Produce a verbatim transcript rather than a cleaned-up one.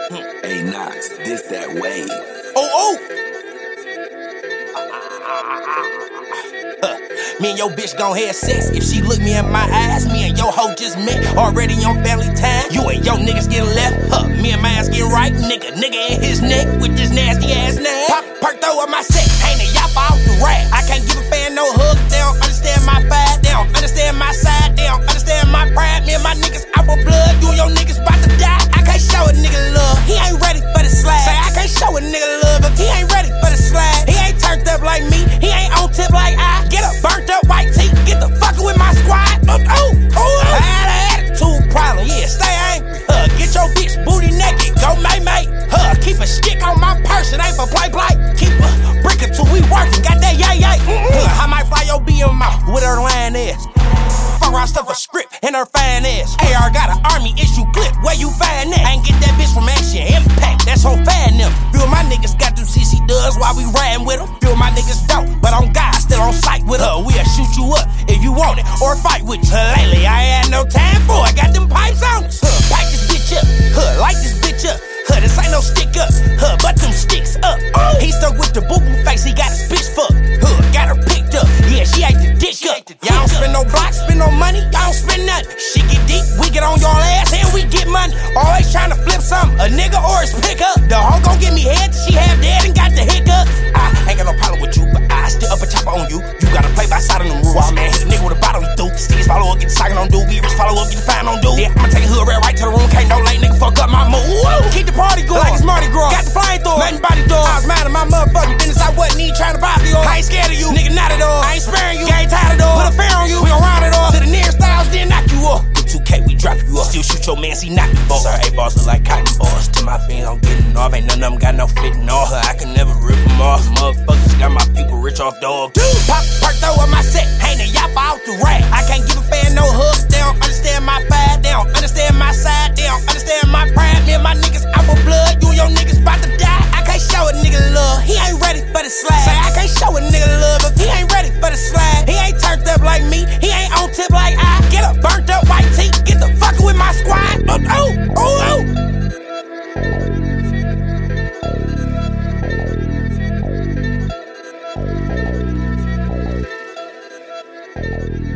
Hey Knox, this that wave. Oh, oh! Uh, me and your bitch gon' have sex. If she look me in my eyes, me and your hoe just met. Already on family time. You and your niggas getting left. Huh, me and my ass getting right. Nigga, nigga in his neck with this nasty ass name. Pop perk throw up my sex. Ain't a yap off the rack. I can't give a fan no hug. They don't understand my vibe. They don't understand my side. They don't understand my pride. Me and my niggas out for blood. You and your niggas about to die. I can't show a nigga love. He ain't ready for the slide. Say I can't show a nigga love if he ain't ready for the slide. He ain't turned up like me. He ain't on tip like I. Get up, burnt up white tee. Get the fuckin' with my squad. Oh, oh, oh. I had an attitude problem. Yeah, stay angry. Huh, get your bitch booty naked. Go may may. Huh, keep a stick on my person. Ain't for play play. Keep a brick until we working. Got that yay yay. Huh, I might fly your B M out with her line ass. Fuck around stuff a script in her fine ass. A R got an army issue clip. Where you find that? I ain't get that bitch from Action Impact. That's on fan them. Few of my niggas got them C C dubs while we riding with them. Few of my niggas don't, but on God still on sight with her. We'll shoot you up if you want it or fight with you. Huh, lately I ain't had no time for it. Got them pipes on us. Huh, pipe this bitch up. Huh, light this bitch up. Huh, this ain't no stick up. Huh, but them sticks up. Oh. He stuck with the boo boo face. He got his bitch fucked. Huh, got her picked up. Yeah, she ate the dick up. Y'all don't spend no blocks, spend no money. Y'all don't spend nothing. Shit get deep, we get on your ass and we get money. Always trying to flip something, a nigga or his pickup. The hoe gon' give me head till she have dead and got the hiccup. I ain't got no problem with you, but I still up a chopper on you. You gotta play by side of them rules. Wow, man, hit a nigga with a bottle, he through. Sticks follow up, get the socket on dude. Be rich, follow up, get the fine on dude. Yeah, I'ma take a hood red right to the room. Can't no late nigga fuck up my mood. Woo! Keep the party going like it's Mardi Gras. Got the flamethrower, nothing body door. I was mad at my motherfucking business. I wasn't even trying to buy for you. I ain't scared of you, nigga, not at all. I ain't sparing you, ain't tired of door. Put a fair on you, we gon' round it off. To the nearest styles, then knock you off. two K, we drop you up. Still shoot your man, see knock you off. Sir, A balls look like cotton balls. To my fans, I'm getting off. Ain't none of them got no fitting off. I can never rip them off. Motherfuckers got my people rich off dog. Dude, pop perk throw up my set. Ain't a yap out the rack. I can't give a fan no hugs. They don't understand my vibe. They don't understand my side. They don't understand my pride. Me and my niggas out for blood. You and your niggas about to die. I can't show a nigga love. He ain't ready for the slide. Say I can't show a nigga love if he ain't ready for the slide. He ain't turned up like me. He ain't on tip like I. Get up, burnt up white tee. Get the fuck with my squad. Oh, oh, oh, oh.